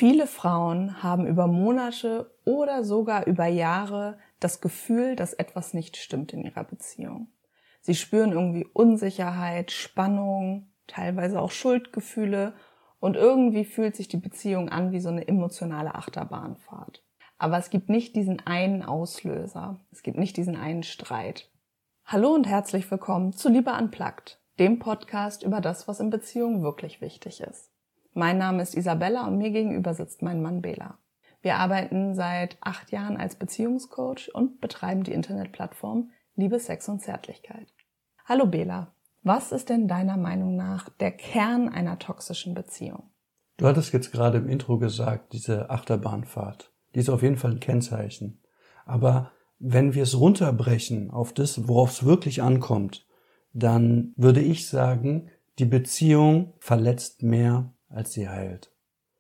Viele Frauen haben über Monate oder sogar über Jahre das Gefühl, dass etwas nicht stimmt in ihrer Beziehung. Sie spüren irgendwie Unsicherheit, Spannung, teilweise auch Schuldgefühle und irgendwie fühlt sich die Beziehung an wie so eine emotionale Achterbahnfahrt. Aber es gibt nicht diesen einen Auslöser, es gibt nicht diesen einen Streit. Hallo und herzlich willkommen zu Liebe Unplugged, dem Podcast über das, was in Beziehungen wirklich wichtig ist. Mein Name ist Isabella und mir gegenüber sitzt mein Mann Bela. Wir arbeiten seit 8 Jahren als Beziehungscoach und betreiben die Internetplattform Liebe, Sex und Zärtlichkeit. Hallo Bela, was ist denn deiner Meinung nach der Kern einer toxischen Beziehung? Du hattest jetzt gerade im Intro gesagt, diese Achterbahnfahrt, die ist auf jeden Fall ein Kennzeichen. Aber wenn wir es runterbrechen auf das, worauf es wirklich ankommt, dann würde ich sagen, die Beziehung verletzt mehr, als sie heilt.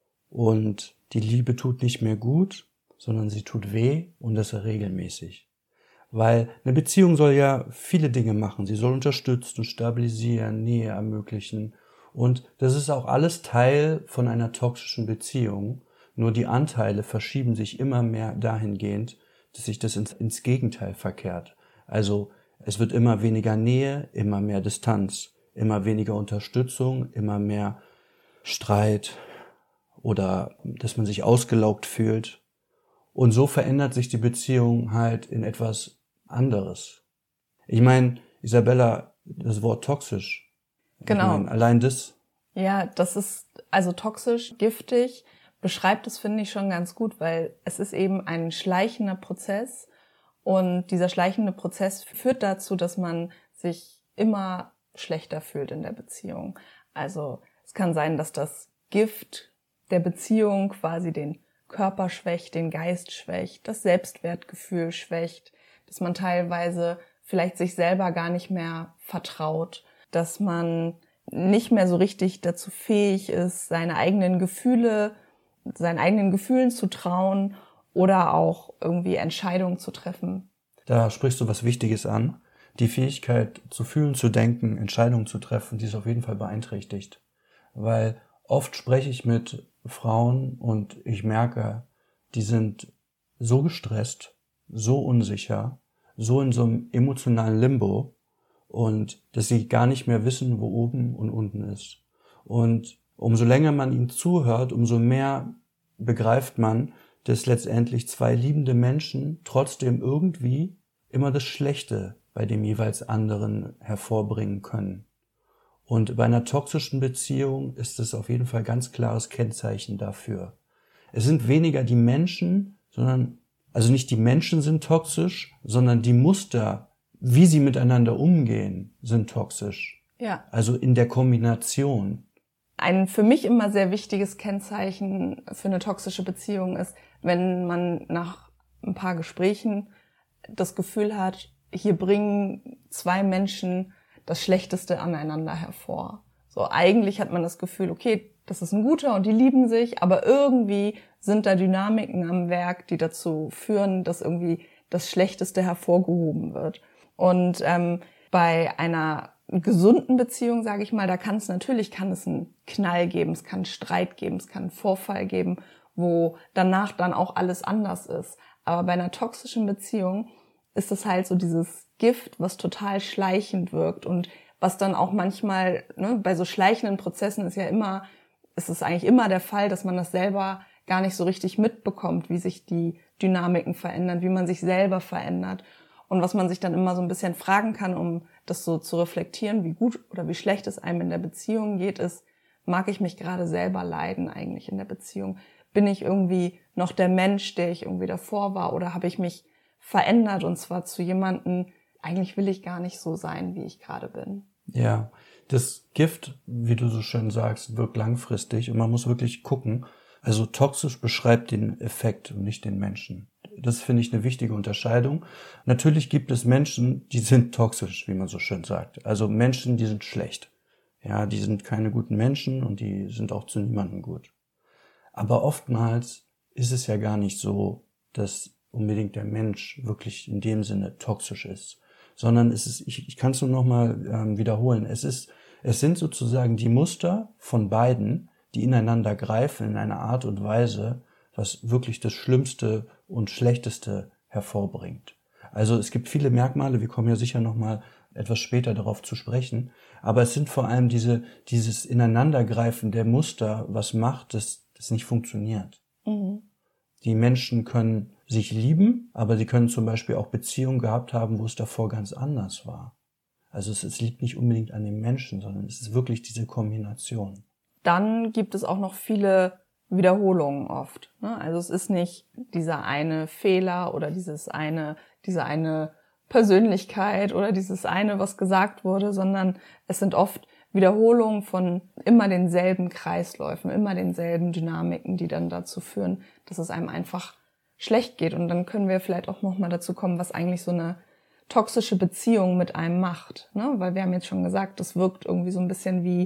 Und die Liebe tut nicht mehr gut, sondern sie tut weh und das regelmäßig. Weil eine Beziehung soll ja viele Dinge machen. Sie soll unterstützen, stabilisieren, Nähe ermöglichen. Und das ist auch alles Teil von einer toxischen Beziehung. Nur die Anteile verschieben sich immer mehr dahingehend, dass sich das ins Gegenteil verkehrt. Also es wird immer weniger Nähe, immer mehr Distanz, immer weniger Unterstützung, immer mehr Streit oder dass man sich ausgelaugt fühlt. Und so verändert sich die Beziehung halt in etwas anderes. Ich meine, Isabella, das Wort toxisch. Genau. Ich meine, allein das. Ja, das ist also toxisch, giftig, beschreibt es, finde ich, schon ganz gut, weil es ist eben ein schleichender Prozess und dieser schleichende Prozess führt dazu, dass man sich immer schlechter fühlt in der Beziehung. Also es kann sein, dass das Gift der Beziehung quasi den Körper schwächt, den Geist schwächt, das Selbstwertgefühl schwächt, dass man teilweise vielleicht sich selber gar nicht mehr vertraut, dass man nicht mehr so richtig dazu fähig ist, seinen eigenen Gefühlen zu trauen oder auch irgendwie Entscheidungen zu treffen. Da sprichst du was Wichtiges an. Die Fähigkeit zu fühlen, zu denken, Entscheidungen zu treffen, die ist auf jeden Fall beeinträchtigt. Weil oft spreche ich mit Frauen und ich merke, die sind so gestresst, so unsicher, so in so einem emotionalen Limbo und dass sie gar nicht mehr wissen, wo oben und unten ist. Und umso länger man ihnen zuhört, umso mehr begreift man, dass letztendlich zwei liebende Menschen trotzdem irgendwie immer das Schlechte bei dem jeweils anderen hervorbringen können. Und bei einer toxischen Beziehung ist es auf jeden Fall ganz klares Kennzeichen dafür. Es sind weniger die Menschen, also nicht die Menschen sind toxisch, sondern die Muster, wie sie miteinander umgehen, sind toxisch. Ja. Also in der Kombination. Ein für mich immer sehr wichtiges Kennzeichen für eine toxische Beziehung ist, wenn man nach ein paar Gesprächen das Gefühl hat, hier bringen zwei Menschen das Schlechteste aneinander hervor. So, eigentlich hat man das Gefühl, okay, das ist ein guter und die lieben sich, aber irgendwie sind da Dynamiken am Werk, die dazu führen, dass irgendwie das Schlechteste hervorgehoben wird. Und bei einer gesunden Beziehung, sage ich mal, da kann es einen Knall geben, es kann einen Streit geben, es kann einen Vorfall geben, wo danach dann auch alles anders ist. Aber bei einer toxischen Beziehung ist es halt so dieses Gift, was total schleichend wirkt und was dann auch manchmal, bei so schleichenden Prozessen ist es eigentlich immer der Fall, dass man das selber gar nicht so richtig mitbekommt, wie sich die Dynamiken verändern, wie man sich selber verändert. Und was man sich dann immer so ein bisschen fragen kann, um das so zu reflektieren, wie gut oder wie schlecht es einem in der Beziehung geht, ist, mag ich mich gerade selber leiden eigentlich in der Beziehung? Bin ich irgendwie noch der Mensch, der ich irgendwie davor war, oder habe ich mich verändert und zwar zu jemandem, eigentlich will ich gar nicht so sein, wie ich gerade bin. Ja, das Gift, wie du so schön sagst, wirkt langfristig und man muss wirklich gucken. Also toxisch beschreibt den Effekt und nicht den Menschen. Das finde ich eine wichtige Unterscheidung. Natürlich gibt es Menschen, die sind toxisch, wie man so schön sagt. Also Menschen, die sind schlecht. Ja, die sind keine guten Menschen und die sind auch zu niemandem gut. Aber oftmals ist es ja gar nicht so, dass unbedingt der Mensch wirklich in dem Sinne toxisch ist, sondern es ist, ich kann es nur nochmal wiederholen, es sind sozusagen die Muster von beiden, die ineinander greifen in einer Art und Weise, was wirklich das Schlimmste und Schlechteste hervorbringt. Also es gibt viele Merkmale, wir kommen ja sicher nochmal etwas später darauf zu sprechen, aber es sind vor allem dieses Ineinandergreifen der Muster, was macht, dass das nicht funktioniert. Mhm. Die Menschen können sich lieben, aber sie können zum Beispiel auch Beziehungen gehabt haben, wo es davor ganz anders war. Also es liegt nicht unbedingt an dem Menschen, sondern es ist wirklich diese Kombination. Dann gibt es auch noch viele Wiederholungen oft. Also es ist nicht dieser eine Fehler oder diese eine Persönlichkeit oder dieses eine, was gesagt wurde, sondern es sind oft Wiederholungen von immer denselben Kreisläufen, immer denselben Dynamiken, die dann dazu führen, dass es einem einfach schlecht geht. Und dann können wir vielleicht auch nochmal dazu kommen, was eigentlich so eine toxische Beziehung mit einem macht. Weil wir haben jetzt schon gesagt, das wirkt irgendwie so ein bisschen wie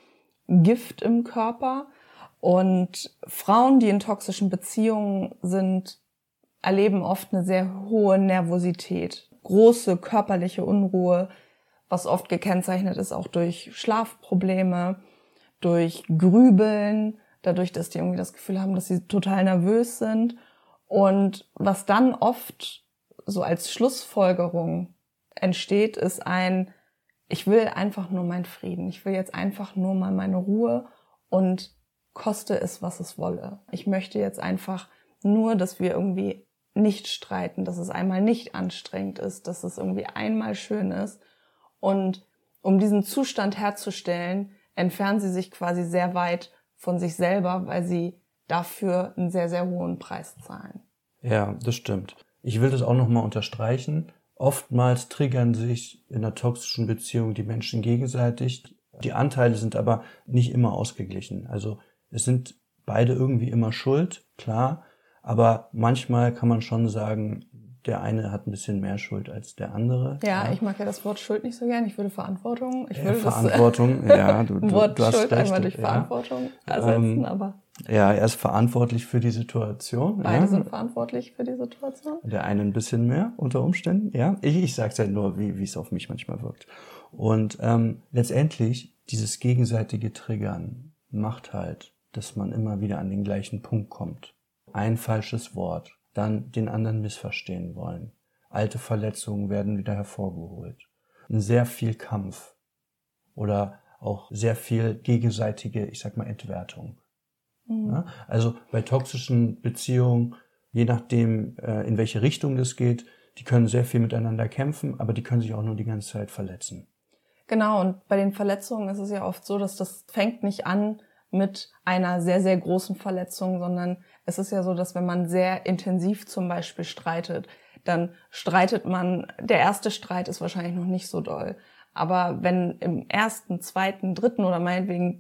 Gift im Körper. Und Frauen, die in toxischen Beziehungen sind, erleben oft eine sehr hohe Nervosität, große körperliche Unruhe, was oft gekennzeichnet ist auch durch Schlafprobleme, durch Grübeln, dadurch, dass die irgendwie das Gefühl haben, dass sie total nervös sind. Und was dann oft so als Schlussfolgerung entsteht, ist ich will einfach nur meinen Frieden. Ich will jetzt einfach nur mal meine Ruhe und koste es, was es wolle. Ich möchte jetzt einfach nur, dass wir irgendwie nicht streiten, dass es einmal nicht anstrengend ist, dass es irgendwie einmal schön ist. Und um diesen Zustand herzustellen, entfernen sie sich quasi sehr weit von sich selber, weil sie dafür einen sehr, sehr hohen Preis zahlen. Ja, das stimmt. Ich will das auch nochmal unterstreichen. Oftmals triggern sich in einer toxischen Beziehung die Menschen gegenseitig. Die Anteile sind aber nicht immer ausgeglichen. Also es sind beide irgendwie immer schuld, klar. Aber manchmal kann man schon sagen, der eine hat ein bisschen mehr Schuld als der andere. Ja, ich mag ja das Wort Schuld nicht so gern. Ich würde Verantwortung. Verantwortung, ja, du Wort hast Schuld recht. einmal durch Verantwortung ersetzen, aber... Ja, er ist verantwortlich für die Situation. Beide sind verantwortlich für die Situation. Der eine ein bisschen mehr unter Umständen, ja. Ich sag's ja nur, wie es auf mich manchmal wirkt. Und letztendlich, dieses gegenseitige Triggern macht halt, dass man immer wieder an den gleichen Punkt kommt. Ein falsches Wort, dann den anderen missverstehen wollen. Alte Verletzungen werden wieder hervorgeholt. Sehr viel Kampf oder auch sehr viel gegenseitige, ich sag mal, Entwertung. Mhm. Ja, also bei toxischen Beziehungen, je nachdem, in welche Richtung das geht, die können sehr viel miteinander kämpfen, aber die können sich auch nur die ganze Zeit verletzen. Genau, und bei den Verletzungen ist es ja oft so, dass das fängt nicht an mit einer sehr, sehr großen Verletzung, sondern es ist ja so, dass wenn man sehr intensiv zum Beispiel streitet, dann streitet man, der erste Streit ist wahrscheinlich noch nicht so doll. Aber wenn im ersten, zweiten, dritten oder meinetwegen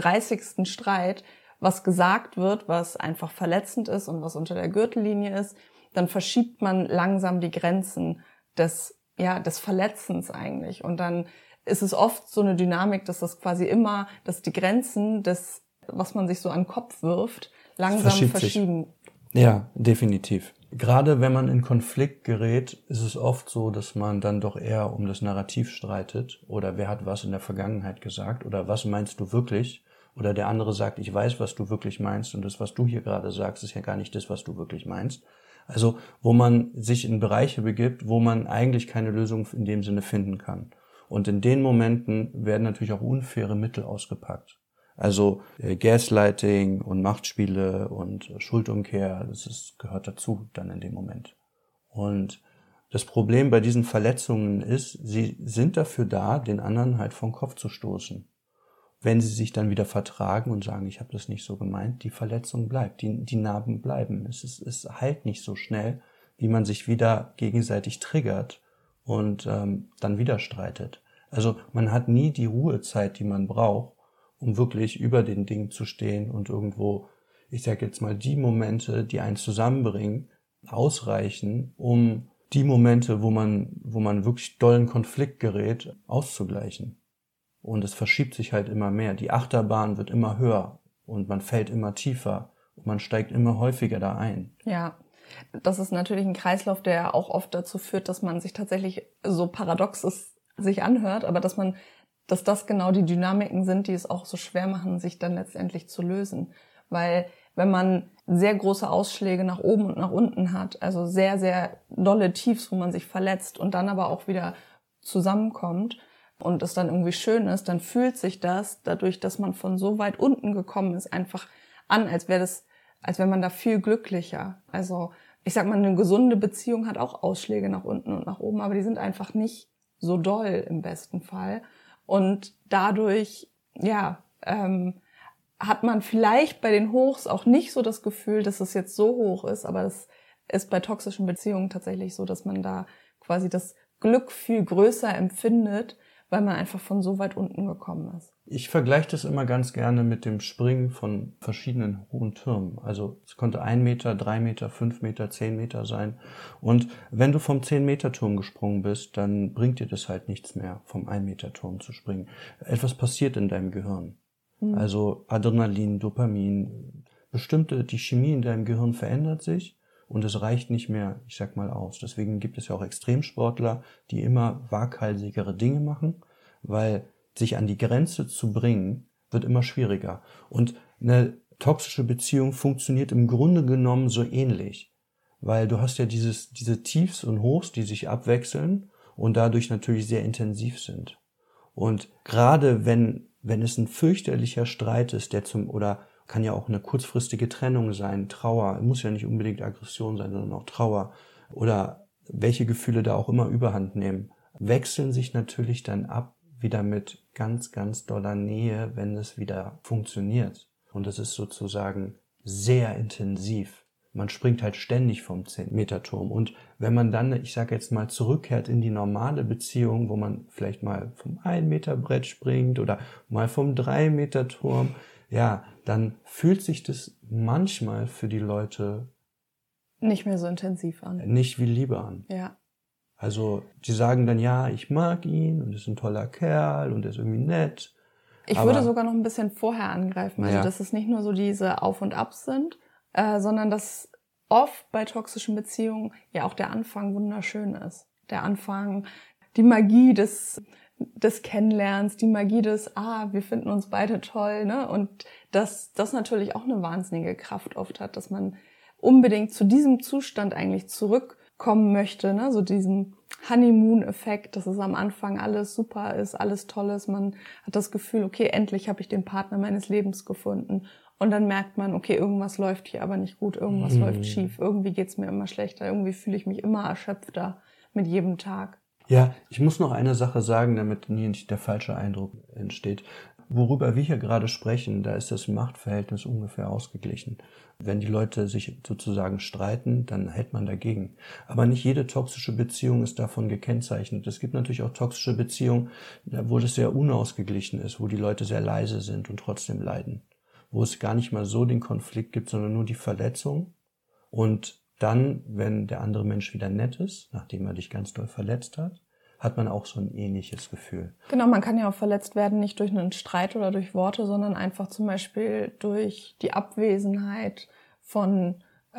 30. Streit was gesagt wird, was einfach verletzend ist und was unter der Gürtellinie ist, dann verschiebt man langsam die Grenzen des Verletzens eigentlich. Und dann ist es oft so eine Dynamik, dass das quasi immer, dass die Grenzen des, was man sich so an den Kopf wirft, langsam verschieben. Ja, definitiv. Gerade wenn man in Konflikt gerät, ist es oft so, dass man dann doch eher um das Narrativ streitet oder wer hat was in der Vergangenheit gesagt oder was meinst du wirklich? Oder der andere sagt, ich weiß, was du wirklich meinst und das, was du hier gerade sagst, ist ja gar nicht das, was du wirklich meinst. Also wo man sich in Bereiche begibt, wo man eigentlich keine Lösung in dem Sinne finden kann. Und in den Momenten werden natürlich auch unfaire Mittel ausgepackt. Also Gaslighting und Machtspiele und Schuldumkehr, gehört dazu dann in dem Moment. Und das Problem bei diesen Verletzungen ist, sie sind dafür da, den anderen halt vom Kopf zu stoßen. Wenn sie sich dann wieder vertragen und sagen, ich habe das nicht so gemeint, die Verletzung bleibt, die Narben bleiben. Es heilt nicht so schnell, wie man sich wieder gegenseitig triggert und dann wieder streitet. Also man hat nie die Ruhezeit, die man braucht, um wirklich über den Dingen zu stehen und irgendwo, ich sage jetzt mal, die Momente, die einen zusammenbringen, ausreichen, um die Momente, wo man wirklich dollen Konflikt gerät, auszugleichen. Und es verschiebt sich halt immer mehr. Die Achterbahn wird immer höher und man fällt immer tiefer und man steigt immer häufiger da ein. Ja, das ist natürlich ein Kreislauf, der auch oft dazu führt, dass man sich tatsächlich, so paradox es sich anhört, aber dass man dass das genau die Dynamiken sind, die es auch so schwer machen, sich dann letztendlich zu lösen. Weil wenn man sehr große Ausschläge nach oben und nach unten hat, also sehr, sehr dolle Tiefs, wo man sich verletzt und dann aber auch wieder zusammenkommt und es dann irgendwie schön ist, dann fühlt sich das, dadurch, dass man von so weit unten gekommen ist, einfach an, als wäre man da viel glücklicher. Also ich sag mal, eine gesunde Beziehung hat auch Ausschläge nach unten und nach oben, aber die sind einfach nicht so doll im besten Fall. Und dadurch, hat man vielleicht bei den Hochs auch nicht so das Gefühl, dass es jetzt so hoch ist, aber das ist bei toxischen Beziehungen tatsächlich so, dass man da quasi das Glück viel größer empfindet, weil man einfach von so weit unten gekommen ist. Ich vergleiche das immer ganz gerne mit dem Springen von verschiedenen hohen Türmen. Also es konnte 1 Meter, 3 Meter, 5 Meter, 10 Meter sein. Und wenn du vom 10-Meter-Turm gesprungen bist, dann bringt dir das halt nichts mehr, vom 1-Meter-Turm zu springen. Etwas passiert in deinem Gehirn. Also Adrenalin, Dopamin, die Chemie in deinem Gehirn verändert sich und es reicht nicht mehr, ich sag mal, aus. Deswegen gibt es ja auch Extremsportler, die immer waghalsigere Dinge machen, weil sich an die Grenze zu bringen, wird immer schwieriger. Und eine toxische Beziehung funktioniert im Grunde genommen so ähnlich, weil du hast ja diese Tiefs und Hochs, die sich abwechseln und dadurch natürlich sehr intensiv sind. Und gerade wenn es ein fürchterlicher Streit ist, oder kann ja auch eine kurzfristige Trennung sein, Trauer, muss ja nicht unbedingt Aggression sein, sondern auch Trauer oder welche Gefühle da auch immer Überhand nehmen, wechseln sich natürlich dann ab wieder mit ganz, ganz doller Nähe, wenn es wieder funktioniert. Und es ist sozusagen sehr intensiv. Man springt halt ständig vom 10-Meter-Turm. Und wenn man dann, ich sage jetzt mal, zurückkehrt in die normale Beziehung, wo man vielleicht mal vom 1-Meter-Brett springt oder mal vom 3-Meter-Turm, ja, dann fühlt sich das manchmal für die Leute nicht mehr so intensiv an. Nicht wie Liebe an. Ja. Also die sagen dann, ja, ich mag ihn und ist ein toller Kerl und er ist irgendwie nett. Ich würde sogar noch ein bisschen vorher angreifen. Also dass es nicht nur so diese Auf und Abs sind, sondern dass oft bei toxischen Beziehungen ja auch der Anfang wunderschön ist. Der Anfang, die Magie des Kennenlernens, die Magie des, wir finden uns beide toll, ne? Und dass das natürlich auch eine wahnsinnige Kraft oft hat, dass man unbedingt zu diesem Zustand eigentlich zurückkommen möchte, ne? So diesem Honeymoon-Effekt, dass es am Anfang alles super ist, alles toll ist. Man hat das Gefühl, okay, endlich habe ich den Partner meines Lebens gefunden. Und dann merkt man, okay, irgendwas läuft hier aber nicht gut, irgendwas läuft schief, irgendwie geht's mir immer schlechter, irgendwie fühle ich mich immer erschöpfter mit jedem Tag. Ja, ich muss noch eine Sache sagen, damit nicht der falsche Eindruck entsteht. Worüber wir hier gerade sprechen, da ist das Machtverhältnis ungefähr ausgeglichen. Wenn die Leute sich sozusagen streiten, dann hält man dagegen. Aber nicht jede toxische Beziehung ist davon gekennzeichnet. Es gibt natürlich auch toxische Beziehungen, wo das sehr unausgeglichen ist, wo die Leute sehr leise sind und trotzdem leiden. Wo es gar nicht mal so den Konflikt gibt, sondern nur die Verletzung. Und dann, wenn der andere Mensch wieder nett ist, nachdem er dich ganz doll verletzt hat man auch so ein ähnliches Gefühl. Genau, man kann ja auch verletzt werden, nicht durch einen Streit oder durch Worte, sondern einfach zum Beispiel durch die Abwesenheit vom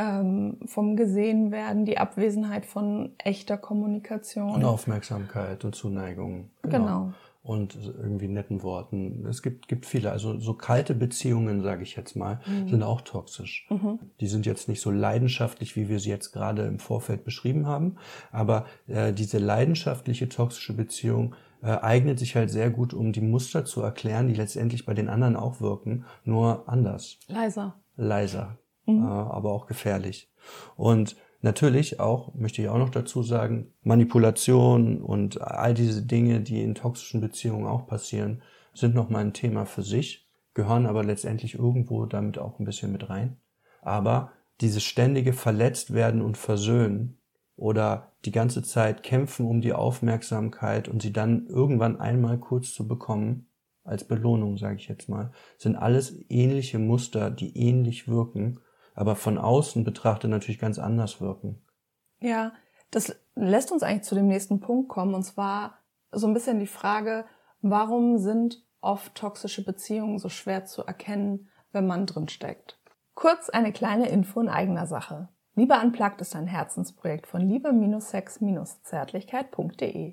Gesehenwerden, die Abwesenheit von echter Kommunikation. Und Aufmerksamkeit und Zuneigung. Genau. Und irgendwie netten Worten. Es gibt viele, also so kalte Beziehungen, sage ich jetzt mal, sind auch toxisch. Die sind jetzt nicht so leidenschaftlich, wie wir sie jetzt gerade im Vorfeld beschrieben haben, aber diese leidenschaftliche toxische Beziehung eignet sich halt sehr gut, um die Muster zu erklären, die letztendlich bei den anderen auch wirken, nur anders. Leiser, aber auch gefährlich. Und natürlich auch, möchte ich auch noch dazu sagen, Manipulation und all diese Dinge, die in toxischen Beziehungen auch passieren, sind nochmal ein Thema für sich, gehören aber letztendlich irgendwo damit auch ein bisschen mit rein. Aber dieses ständige Verletztwerden und Versöhnen oder die ganze Zeit kämpfen um die Aufmerksamkeit und sie dann irgendwann einmal kurz zu bekommen, als Belohnung, sage ich jetzt mal, sind alles ähnliche Muster, die ähnlich wirken, aber von außen betrachtet natürlich ganz anders wirken. Ja, das lässt uns eigentlich zu dem nächsten Punkt kommen, und zwar so ein bisschen die Frage, warum sind oft toxische Beziehungen so schwer zu erkennen, wenn man drin steckt? Kurz eine kleine Info in eigener Sache. Liebe Unplugged ist ein Herzensprojekt von liebe-sex-zärtlichkeit.de.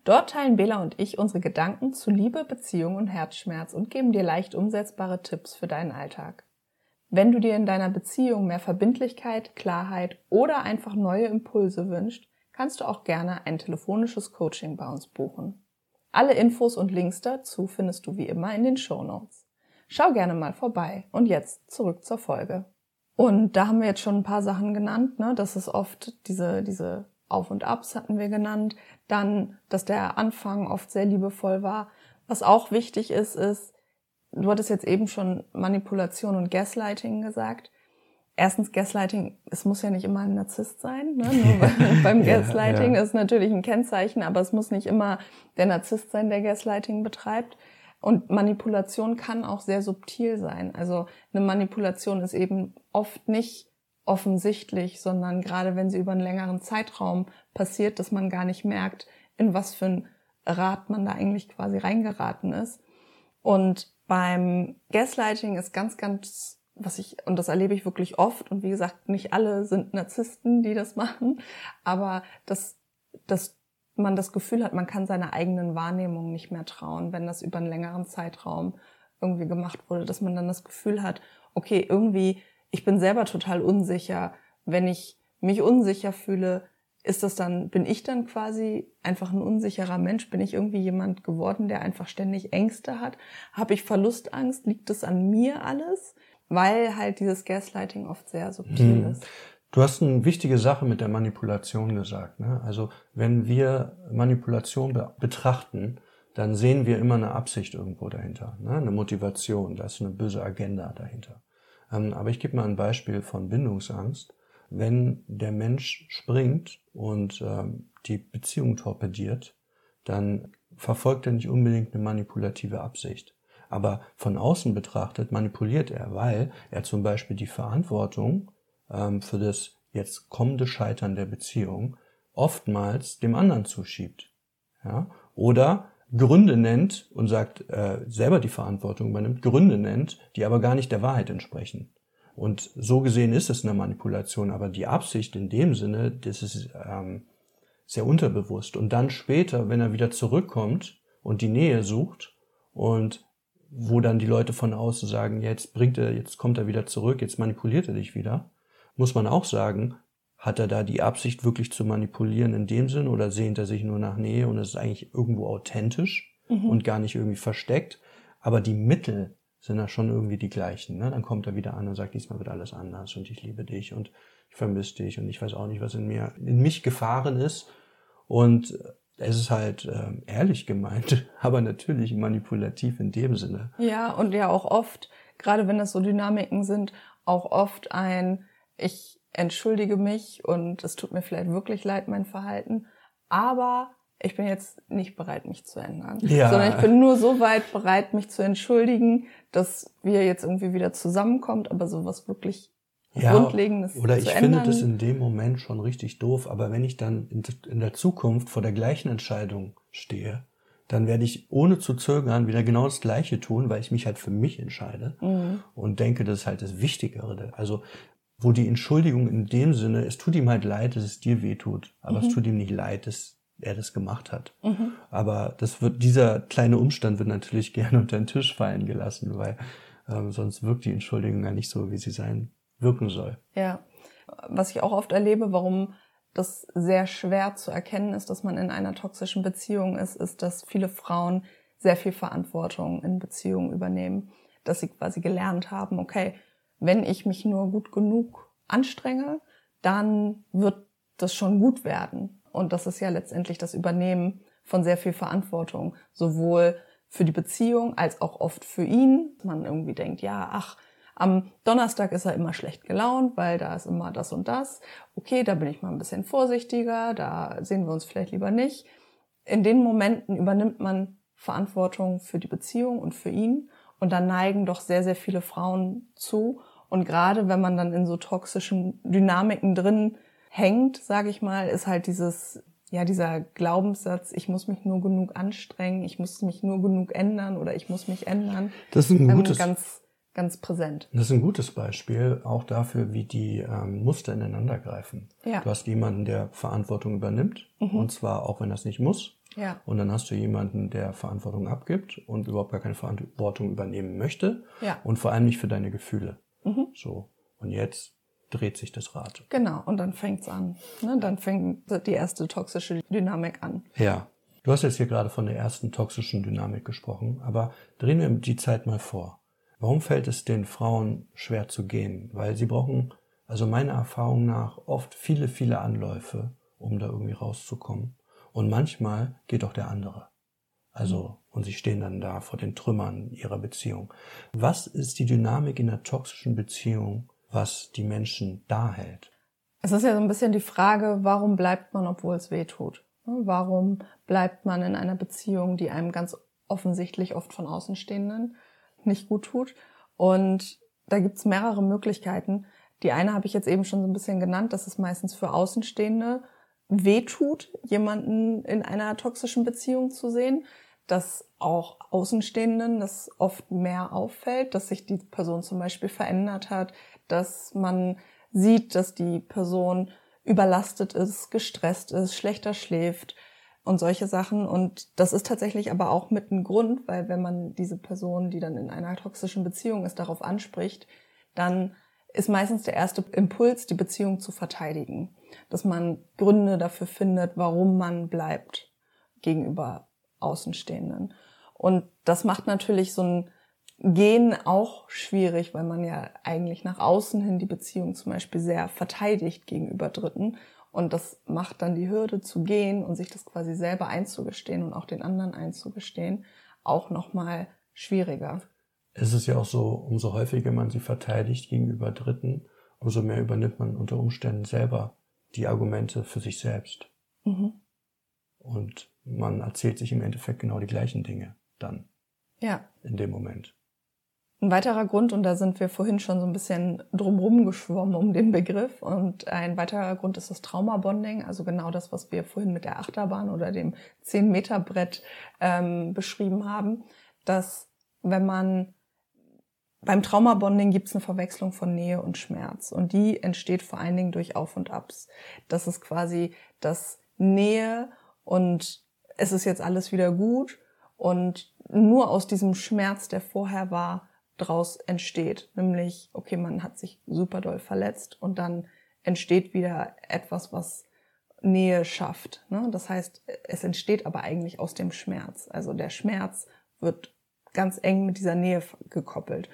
Dort teilen Bela und ich unsere Gedanken zu Liebe, Beziehung und Herzschmerz und geben dir leicht umsetzbare Tipps für deinen Alltag. Wenn du dir in deiner Beziehung mehr Verbindlichkeit, Klarheit oder einfach neue Impulse wünschst, kannst du auch gerne ein telefonisches Coaching bei uns buchen. Alle Infos und Links dazu findest du wie immer in den Shownotes. Schau gerne mal vorbei. Und jetzt zurück zur Folge. Und da haben wir jetzt schon ein paar Sachen genannt, ne? Das ist oft diese Auf und Abs hatten wir genannt. Dann, dass der Anfang oft sehr liebevoll war. Was auch wichtig ist, du hattest jetzt eben schon Manipulation und Gaslighting gesagt. Erstens, Gaslighting, es muss ja nicht immer ein Narzisst sein, ne? Nur beim Gaslighting ist natürlich ein Kennzeichen, aber es muss nicht immer der Narzisst sein, der Gaslighting betreibt. Und Manipulation kann auch sehr subtil sein. Also eine Manipulation ist eben oft nicht offensichtlich, sondern gerade wenn sie über einen längeren Zeitraum passiert, dass man gar nicht merkt, in was für ein Rad man da eigentlich quasi reingeraten ist. Und beim Gaslighting ist ganz, und das erlebe ich wirklich oft, und wie gesagt, nicht alle sind Narzissten, die das machen, aber dass man das Gefühl hat, man kann seiner eigenen Wahrnehmung nicht mehr trauen, wenn das über einen längeren Zeitraum irgendwie gemacht wurde, dass man dann das Gefühl hat, okay, irgendwie, ich bin selber total unsicher. Wenn ich mich unsicher fühle, bin ich dann quasi einfach ein unsicherer Mensch? Bin ich irgendwie jemand geworden, der einfach ständig Ängste hat? Habe ich Verlustangst? Liegt das an mir alles? Weil halt dieses Gaslighting oft sehr subtil ist. Du hast eine wichtige Sache mit der Manipulation gesagt, ne? Also wenn wir Manipulation betrachten, dann sehen wir immer eine Absicht irgendwo dahinter, ne? Eine Motivation, da ist eine böse Agenda dahinter. Aber ich gebe mal ein Beispiel von Bindungsangst. Wenn der Mensch springt und die Beziehung torpediert, dann verfolgt er nicht unbedingt eine manipulative Absicht. Aber von außen betrachtet manipuliert er, weil er zum Beispiel die Verantwortung für das jetzt kommende Scheitern der Beziehung oftmals dem anderen zuschiebt. Ja? Oder Gründe nennt und sagt, selber die Verantwortung übernimmt, Gründe nennt, die aber gar nicht der Wahrheit entsprechen. Und so gesehen ist es eine Manipulation, aber die Absicht in dem Sinne, das ist sehr unterbewusst. Und dann später, wenn er wieder zurückkommt und die Nähe sucht und wo dann die Leute von außen sagen, jetzt kommt er wieder zurück, jetzt manipuliert er dich wieder, muss man auch sagen, hat er da die Absicht wirklich zu manipulieren in dem Sinn oder sehnt er sich nur nach Nähe und es ist eigentlich irgendwo authentisch und gar nicht irgendwie versteckt, aber die Mittel sind ja schon irgendwie die gleichen, ne? Dann kommt er wieder an und sagt, diesmal wird alles anders und ich liebe dich und ich vermisse dich und ich weiß auch nicht, was in mich gefahren ist und es ist halt ehrlich gemeint, aber natürlich manipulativ in dem Sinne. Ja, und ja auch oft, gerade wenn das so Dynamiken sind, auch oft ich entschuldige mich und es tut mir vielleicht wirklich leid, mein Verhalten, aber ich bin jetzt nicht bereit, mich zu ändern. Ja. Sondern ich bin nur so weit bereit, mich zu entschuldigen, dass wir jetzt irgendwie wieder zusammenkommen, aber sowas wirklich Grundlegendes oder zu ich ändern. finde das in dem Moment schon richtig doof, aber wenn ich dann in der Zukunft vor der gleichen Entscheidung stehe, dann werde ich ohne zu zögern wieder genau das Gleiche tun, weil ich mich halt für mich entscheide und denke, das ist halt das Wichtigere. Also wo die Entschuldigung in dem Sinne, es tut ihm halt leid, dass es dir wehtut, aber es tut ihm nicht leid, dass er das gemacht hat. Aber dieser kleine Umstand wird natürlich gerne unter den Tisch fallen gelassen, weil sonst wirkt die Entschuldigung ja nicht so, wie sie wirken soll. Ja, was ich auch oft erlebe, warum das sehr schwer zu erkennen ist, dass man in einer toxischen Beziehung ist, dass viele Frauen sehr viel Verantwortung in Beziehungen übernehmen, dass sie quasi gelernt haben, okay, wenn ich mich nur gut genug anstrenge, dann wird das schon gut werden. Und das ist ja letztendlich das Übernehmen von sehr viel Verantwortung, sowohl für die Beziehung als auch oft für ihn. Man irgendwie denkt, am Donnerstag ist er immer schlecht gelaunt, weil da ist immer das und das. Okay, da bin ich mal ein bisschen vorsichtiger, da sehen wir uns vielleicht lieber nicht. In den Momenten übernimmt man Verantwortung für die Beziehung und für ihn. Und da neigen doch sehr, sehr viele Frauen zu. Und gerade wenn man dann in so toxischen Dynamiken drin hängt, sage ich mal, ist halt dieser Glaubenssatz, ich muss mich nur genug anstrengen, ich muss mich nur genug ändern oder ich muss mich ändern. Das ist ein gutes, ganz ganz präsent. Das ist ein gutes Beispiel auch dafür, wie die Muster ineinander greifen. Ja. Du hast jemanden, der Verantwortung übernimmt, und zwar auch, wenn er es nicht muss. Ja. Und dann hast du jemanden, der Verantwortung abgibt und überhaupt gar keine Verantwortung übernehmen möchte. Ja. Und vor allem nicht für deine Gefühle. So. Und jetzt dreht sich das Rad. Genau, und dann fängt's an. Ne? Dann fängt die erste toxische Dynamik an. Ja. Du hast jetzt hier gerade von der ersten toxischen Dynamik gesprochen, aber drehen wir die Zeit mal vor. Warum fällt es den Frauen schwer zu gehen? Weil sie brauchen, also meiner Erfahrung nach, oft viele, viele Anläufe, um da irgendwie rauszukommen. Und manchmal geht auch der andere. Also, und sie stehen dann da vor den Trümmern ihrer Beziehung. Was ist die Dynamik in einer toxischen Beziehung, was die Menschen da hält? Es ist ja so ein bisschen die Frage, warum bleibt man, obwohl es weh tut? Warum bleibt man in einer Beziehung, die einem ganz offensichtlich oft von Außenstehenden nicht gut tut? Und da gibt's mehrere Möglichkeiten. Die eine habe ich jetzt eben schon so ein bisschen genannt, dass es meistens für Außenstehende weh tut, jemanden in einer toxischen Beziehung zu sehen, dass auch Außenstehenden das oft mehr auffällt, dass sich die Person zum Beispiel verändert hat, dass man sieht, dass die Person überlastet ist, gestresst ist, schlechter schläft und solche Sachen. Und das ist tatsächlich aber auch mit ein Grund, weil wenn man diese Person, die dann in einer toxischen Beziehung ist, darauf anspricht, dann ist meistens der erste Impuls, die Beziehung zu verteidigen. Dass man Gründe dafür findet, warum man bleibt gegenüber Außenstehenden. Und das macht natürlich so ein Gehen auch schwierig, weil man ja eigentlich nach außen hin die Beziehung zum Beispiel sehr verteidigt gegenüber Dritten. Und das macht dann die Hürde zu gehen und sich das quasi selber einzugestehen und auch den anderen einzugestehen, auch nochmal schwieriger. Es ist ja auch so, umso häufiger man sie verteidigt gegenüber Dritten, umso mehr übernimmt man unter Umständen selber die Argumente für sich selbst. Und man erzählt sich im Endeffekt genau die gleichen Dinge dann. Ja. In dem Moment. Ein weiterer Grund, und da sind wir vorhin schon so ein bisschen drumherum geschwommen um den Begriff, und ein weiterer Grund ist das Traumabonding, also genau das, was wir vorhin mit der Achterbahn oder dem 10-Meter-Brett beschrieben haben, dass wenn man beim Traumabonding gibt es eine Verwechslung von Nähe und Schmerz, und die entsteht vor allen Dingen durch Auf und Abs. Das ist quasi das Nähe und es ist jetzt alles wieder gut, und nur aus diesem Schmerz, der vorher war, draus entsteht. Nämlich, okay, man hat sich super doll verletzt und dann entsteht wieder etwas, was Nähe schafft. Ne? Das heißt, es entsteht aber eigentlich aus dem Schmerz. Also der Schmerz wird ganz eng mit dieser Nähe gekoppelt.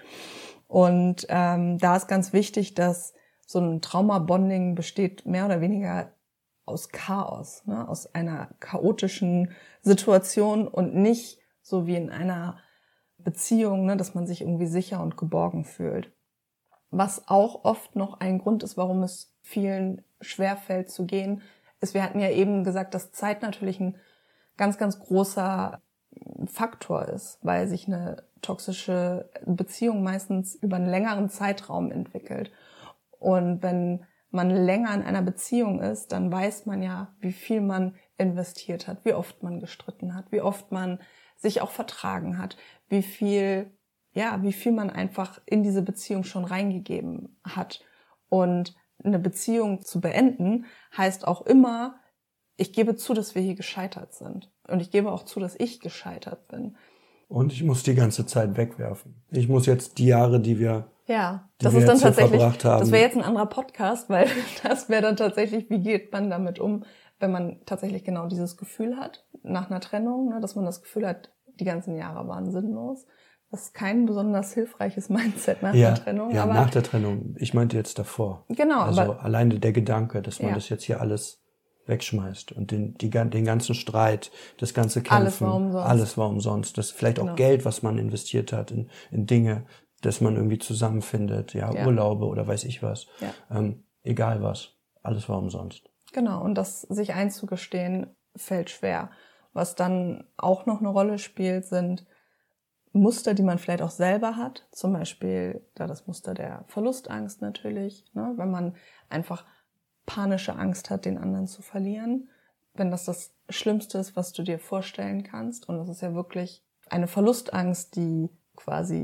Und da ist ganz wichtig, dass so ein Traumabonding besteht mehr oder weniger aus Chaos, ne? Aus einer chaotischen Situation und nicht so wie in einer Beziehung, ne, dass man sich irgendwie sicher und geborgen fühlt. Was auch oft noch ein Grund ist, warum es vielen schwerfällt zu gehen, ist, wir hatten ja eben gesagt, dass Zeit natürlich ein ganz, ganz großer Faktor ist, weil sich eine toxische Beziehung meistens über einen längeren Zeitraum entwickelt. Und wenn man länger in einer Beziehung ist, dann weiß man ja, wie viel man investiert hat, wie oft man gestritten hat, wie oft man sich auch vertragen hat, wie viel man einfach in diese Beziehung schon reingegeben hat. Und eine Beziehung zu beenden heißt auch immer, ich gebe zu, dass wir hier gescheitert sind. Und ich gebe auch zu, dass ich gescheitert bin. Und ich muss die ganze Zeit wegwerfen. Ich muss jetzt die Jahre, die wir verbracht haben. Das wäre jetzt ein anderer Podcast, weil das wäre dann tatsächlich, wie geht man damit um, wenn man tatsächlich genau dieses Gefühl hat, nach einer Trennung, ne, dass man das Gefühl hat, die ganzen Jahre waren sinnlos. Das ist kein besonders hilfreiches Mindset nach der Trennung. Ja, aber nach der Trennung. Ich meinte jetzt davor. Genau. Also alleine der Gedanke, dass man das jetzt hier alles wegschmeißt und den ganzen Streit, das ganze Kämpfen, alles war umsonst. Das vielleicht auch Geld, was man investiert hat in Dinge, dass man irgendwie zusammenfindet, Urlaube oder weiß ich was. Ja. Egal was, alles war umsonst. Genau, und das sich einzugestehen, fällt schwer. Was dann auch noch eine Rolle spielt, sind Muster, die man vielleicht auch selber hat. Zum Beispiel das Muster der Verlustangst natürlich, ne? Wenn man einfach panische Angst hat, den anderen zu verlieren. Wenn das Schlimmste ist, was du dir vorstellen kannst. Und das ist ja wirklich eine Verlustangst, die quasi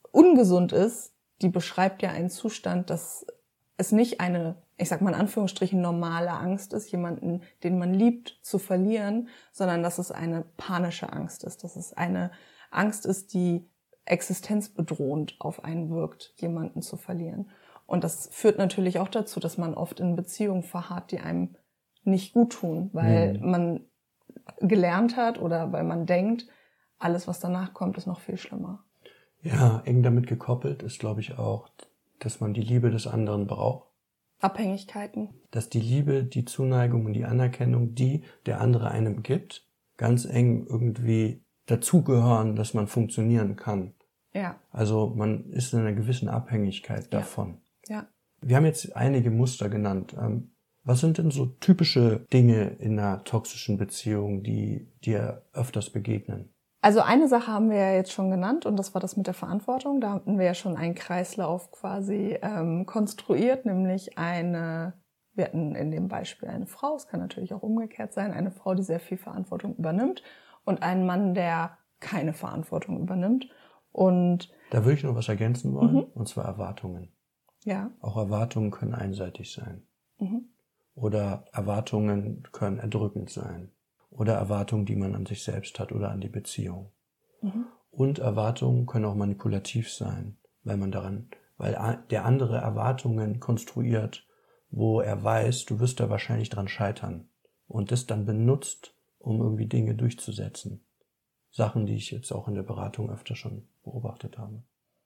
ungesund ist, die beschreibt ja einen Zustand, dass es nicht eine, ich sag mal in Anführungsstrichen, normale Angst ist, jemanden, den man liebt, zu verlieren, sondern dass es eine panische Angst ist, dass es eine Angst ist, die existenzbedrohend auf einen wirkt, jemanden zu verlieren. Und das führt natürlich auch dazu, dass man oft in Beziehungen verharrt, die einem nicht gut tun, weil man gelernt hat oder weil man denkt, alles, was danach kommt, ist noch viel schlimmer. Ja, eng damit gekoppelt ist, glaube ich, auch, dass man die Liebe des anderen braucht. Abhängigkeiten. Dass die Liebe, die Zuneigung und die Anerkennung, die der andere einem gibt, ganz eng irgendwie dazugehören, dass man funktionieren kann. Ja. Also man ist in einer gewissen Abhängigkeit davon. Ja. Wir haben jetzt einige Muster genannt. Was sind denn so typische Dinge in einer toxischen Beziehung, die dir öfters begegnen? Also eine Sache haben wir ja jetzt schon genannt und das war das mit der Verantwortung. Da hatten wir ja schon einen Kreislauf quasi konstruiert, nämlich wir hatten in dem Beispiel eine Frau, es kann natürlich auch umgekehrt sein, eine Frau, die sehr viel Verantwortung übernimmt und einen Mann, der keine Verantwortung übernimmt. Und da würde ich noch was ergänzen wollen, und zwar Erwartungen. Ja. Auch Erwartungen können einseitig sein. Mhm. Oder Erwartungen können erdrückend sein. Oder Erwartungen, die man an sich selbst hat oder an die Beziehung. Mhm. Und Erwartungen können auch manipulativ sein, weil der andere Erwartungen konstruiert, wo er weiß, du wirst da wahrscheinlich dran scheitern. Und das dann benutzt, um irgendwie Dinge durchzusetzen. Sachen, die ich jetzt auch in der Beratung öfter schon beobachtet habe.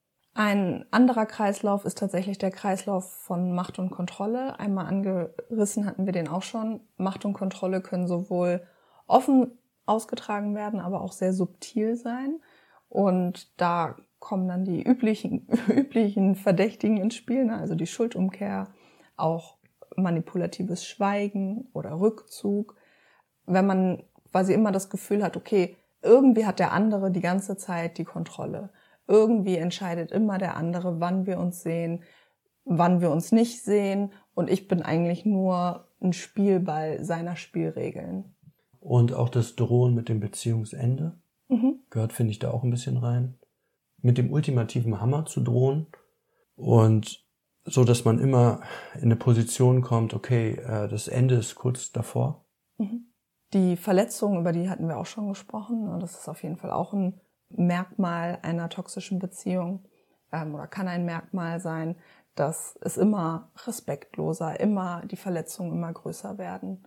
Ein anderer Kreislauf ist tatsächlich der Kreislauf von Macht und Kontrolle. Einmal angerissen hatten wir den auch schon. Macht und Kontrolle können sowohl offen ausgetragen werden, aber auch sehr subtil sein. Und da kommen dann die üblichen Verdächtigen ins Spiel, ne? Also die Schuldumkehr, auch manipulatives Schweigen oder Rückzug. Wenn man quasi immer das Gefühl hat, okay, irgendwie hat der andere die ganze Zeit die Kontrolle. Irgendwie entscheidet immer der andere, wann wir uns sehen, wann wir uns nicht sehen. Und ich bin eigentlich nur ein Spielball seiner Spielregeln. Und auch das Drohen mit dem Beziehungsende gehört, finde ich, da auch ein bisschen rein. Mit dem ultimativen Hammer zu drohen und so, dass man immer in eine Position kommt, okay, das Ende ist kurz davor. Die Verletzung, über die hatten wir auch schon gesprochen. Und das ist auf jeden Fall auch ein Merkmal einer toxischen Beziehung oder kann ein Merkmal sein, dass es immer respektloser, die Verletzungen immer größer werden.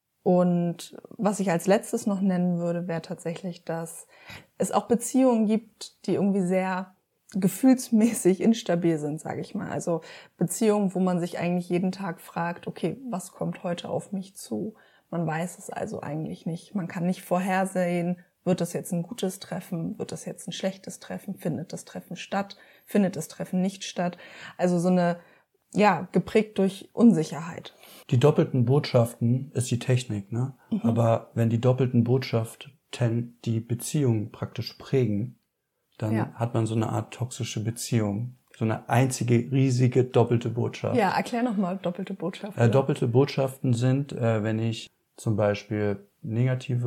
Und was ich als letztes noch nennen würde, wäre tatsächlich, dass es auch Beziehungen gibt, die irgendwie sehr gefühlsmäßig instabil sind, sage ich mal. Also Beziehungen, wo man sich eigentlich jeden Tag fragt, okay, was kommt heute auf mich zu? Man weiß es also eigentlich nicht. Man kann nicht vorhersehen, wird das jetzt ein gutes Treffen, wird das jetzt ein schlechtes Treffen, findet das Treffen statt, findet das Treffen nicht statt. Also so eine, geprägt durch Unsicherheit. Die doppelten Botschaften ist die Technik, ne? Aber wenn die doppelten Botschaften die Beziehung praktisch prägen, dann hat man so eine Art toxische Beziehung. So eine einzige, riesige doppelte Botschaft. Ja, erklär nochmal doppelte Botschaften. Doppelte Botschaften sind, wenn ich zum Beispiel negative,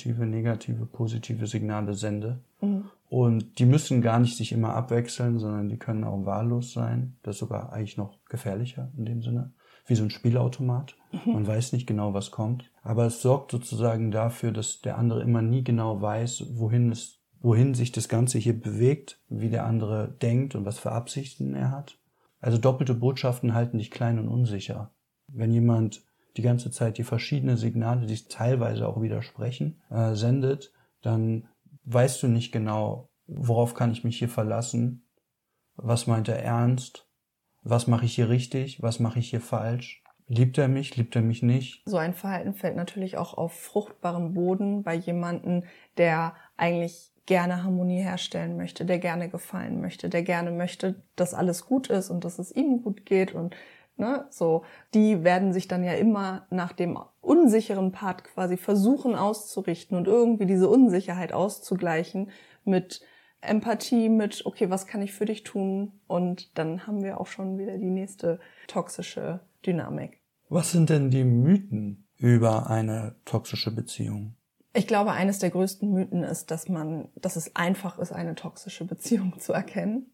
positive Signale sende. Und die müssen gar nicht sich immer abwechseln, sondern die können auch wahllos sein. Das ist sogar eigentlich noch gefährlicher in dem Sinne. Wie so ein Spielautomat. Man weiß nicht genau, was kommt. Aber es sorgt sozusagen dafür, dass der andere immer nie genau weiß, wohin sich das Ganze hier bewegt, wie der andere denkt und was für Absichten er hat. Also doppelte Botschaften halten dich klein und unsicher. Wenn jemand die ganze Zeit die verschiedenen Signale, die teilweise auch widersprechen, sendet, dann weißt du nicht genau, worauf kann ich mich hier verlassen, was meint er ernst, was mache ich hier richtig, was mache ich hier falsch, liebt er mich nicht. So ein Verhalten fällt natürlich auch auf fruchtbarem Boden bei jemandem, der eigentlich gerne Harmonie herstellen möchte, der gerne gefallen möchte, der gerne möchte, dass alles gut ist und dass es ihm gut geht und so, die werden sich dann ja immer nach dem unsicheren Part quasi versuchen auszurichten und irgendwie diese Unsicherheit auszugleichen mit Empathie, mit, okay, was kann ich für dich tun? Und dann haben wir auch schon wieder die nächste toxische Dynamik. Was sind denn die Mythen über eine toxische Beziehung? Ich glaube, eines der größten Mythen ist, dass es einfach ist, eine toxische Beziehung zu erkennen.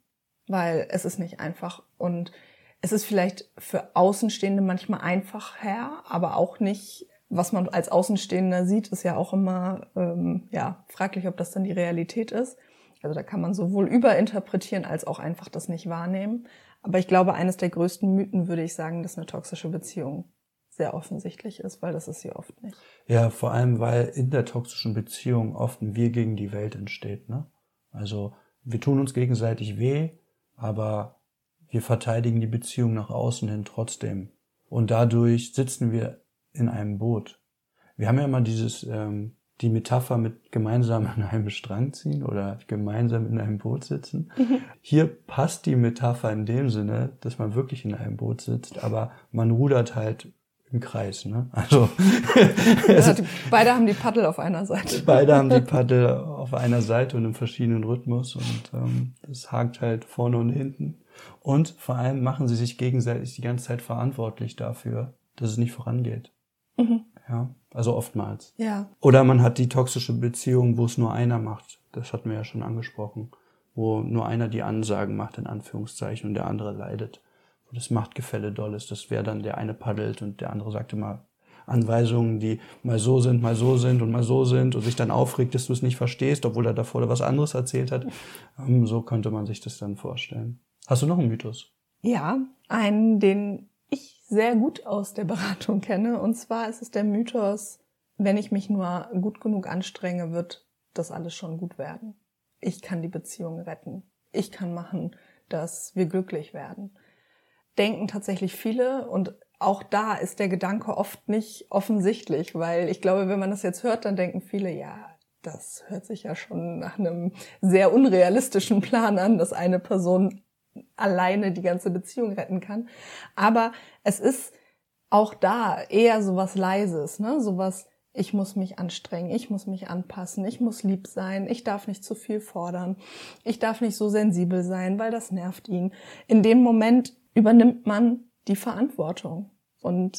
weil es ist nicht einfach. Und es ist vielleicht für Außenstehende manchmal einfacher, aber auch nicht, was man als Außenstehender sieht, ist ja auch immer fraglich, ob das dann die Realität ist. Also da kann man sowohl überinterpretieren als auch einfach das nicht wahrnehmen. Aber ich glaube, eines der größten Mythen würde ich sagen, dass eine toxische Beziehung sehr offensichtlich ist, weil das ist sie oft nicht. Ja, vor allem, weil in der toxischen Beziehung oft ein Wir gegen die Welt entsteht, ne? Also wir tun uns gegenseitig weh, aber wir verteidigen die Beziehung nach außen hin trotzdem. Und dadurch sitzen wir in einem Boot. Wir haben ja immer die Metapher mit gemeinsam an einem Strang ziehen oder gemeinsam in einem Boot sitzen. Hier passt die Metapher in dem Sinne, dass man wirklich in einem Boot sitzt, aber man rudert halt im Kreis, ne? Also beide haben die Paddel auf einer Seite. Beide haben die Paddel auf einer Seite und im verschiedenen Rhythmus und das hakt halt vorne und hinten. Und vor allem machen sie sich gegenseitig die ganze Zeit verantwortlich dafür, dass es nicht vorangeht. Ja, also oftmals. Ja. Oder man hat die toxische Beziehung, wo es nur einer macht. Das hatten wir ja schon angesprochen. Wo nur einer die Ansagen macht, in Anführungszeichen, und der andere leidet. Wo das Machtgefälle doll ist, dass wer dann der eine paddelt und der andere sagt immer Anweisungen, die mal so sind und mal so sind und sich dann aufregt, dass du es nicht verstehst, obwohl er davor was anderes erzählt hat. So könnte man sich das dann vorstellen. Hast du noch einen Mythos? Ja, einen, den ich sehr gut aus der Beratung kenne. Und zwar ist es der Mythos, wenn ich mich nur gut genug anstrenge, wird das alles schon gut werden. Ich kann die Beziehung retten. Ich kann machen, dass wir glücklich werden. Denken tatsächlich viele, und auch da ist der Gedanke oft nicht offensichtlich, weil ich glaube, wenn man das jetzt hört, dann denken viele, ja, das hört sich ja schon nach einem sehr unrealistischen Plan an, dass eine Person alleine die ganze Beziehung retten kann. Aber es ist auch da eher sowas Leises, ne? Sowas, ich muss mich anstrengen, ich muss mich anpassen, ich muss lieb sein, ich darf nicht zu viel fordern, ich darf nicht so sensibel sein, weil das nervt ihn. In dem Moment übernimmt man die Verantwortung. Und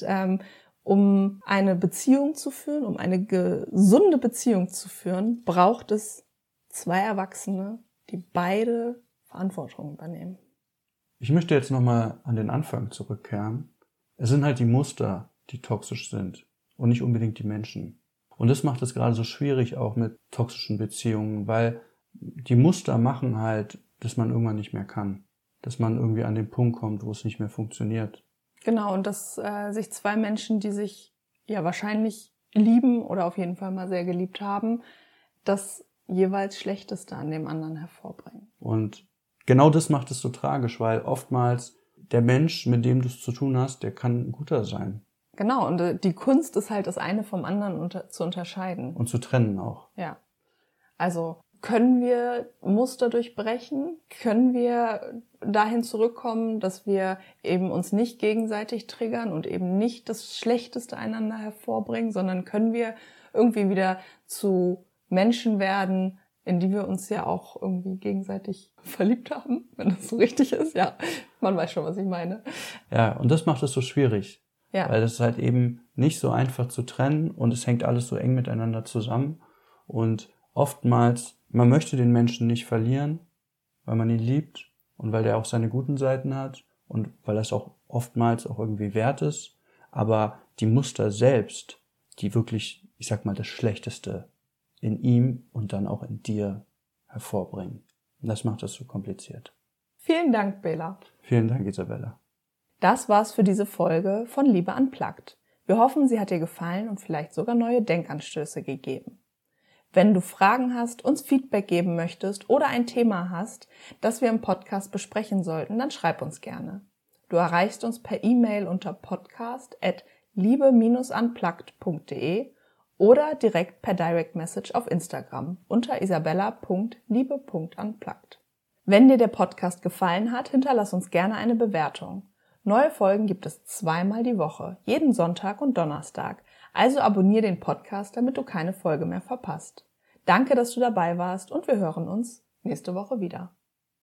um eine Beziehung zu führen, um eine gesunde Beziehung zu führen, braucht es zwei Erwachsene, die beide Verantwortung übernehmen. Ich möchte jetzt nochmal an den Anfang zurückkehren. Es sind halt die Muster, die toxisch sind und nicht unbedingt die Menschen. Und das macht es gerade so schwierig auch mit toxischen Beziehungen, weil die Muster machen halt, dass man irgendwann nicht mehr kann. Dass man irgendwie an den Punkt kommt, wo es nicht mehr funktioniert. Genau, und dass sich zwei Menschen, die sich ja wahrscheinlich lieben oder auf jeden Fall mal sehr geliebt haben, das jeweils Schlechteste an dem anderen hervorbringen. Und genau das macht es so tragisch, weil oftmals der Mensch, mit dem du es zu tun hast, der kann ein guter sein. Genau, und die Kunst ist halt, das eine vom anderen zu unterscheiden. Und zu trennen auch. Ja, also können wir Muster durchbrechen? Können wir dahin zurückkommen, dass wir eben uns nicht gegenseitig triggern und eben nicht das Schlechteste einander hervorbringen, sondern können wir irgendwie wieder zu Menschen werden, in die wir uns ja auch irgendwie gegenseitig verliebt haben, wenn das so richtig ist. Ja, man weiß schon, was ich meine. Ja, und das macht es so schwierig. Ja. Weil das ist halt eben nicht so einfach zu trennen und es hängt alles so eng miteinander zusammen. Und oftmals, man möchte den Menschen nicht verlieren, weil man ihn liebt und weil der auch seine guten Seiten hat und weil das auch oftmals auch irgendwie wert ist. Aber die Muster selbst, die wirklich, ich sag mal, das Schlechteste in ihm und dann auch in dir hervorbringen. Und das macht das so kompliziert. Vielen Dank, Bela. Vielen Dank, Isabella. Das war's für diese Folge von Liebe unplugged. Wir hoffen, sie hat dir gefallen und vielleicht sogar neue Denkanstöße gegeben. Wenn du Fragen hast, uns Feedback geben möchtest oder ein Thema hast, das wir im Podcast besprechen sollten, dann schreib uns gerne. Du erreichst uns per E-Mail unter podcast@liebe-unplugged.de oder direkt per Direct Message auf Instagram unter isabella.liebe.unplugged. Wenn dir der Podcast gefallen hat, hinterlass uns gerne eine Bewertung. Neue Folgen gibt es 2-mal die Woche, jeden Sonntag und Donnerstag. Also abonniere den Podcast, damit du keine Folge mehr verpasst. Danke, dass du dabei warst und wir hören uns nächste Woche wieder.